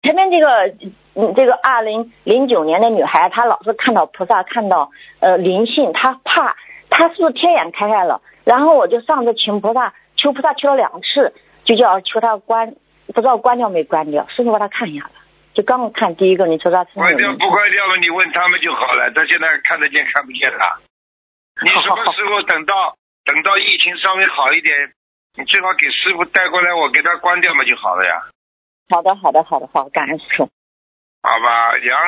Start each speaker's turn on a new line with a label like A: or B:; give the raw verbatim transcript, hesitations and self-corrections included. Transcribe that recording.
A: 前面这个嗯这个二零零九年的女孩，她老是看到菩萨，看到呃灵性，她怕，她是不是天眼开开了？然后我就上次请菩萨，求菩萨求了两次，就叫求她关，不知道关掉没关掉，师傅帮她看一下吧。就刚看第一个，你说他
B: 关掉不关掉了？你问他们就好了。他现在看得见看不见了。你什么时候等到等到疫情稍微好一点，你最好给师傅带过来，我给他关掉嘛就好了呀。
A: 好的，好的，好的，好，感恩师傅。
B: 好吧，杨。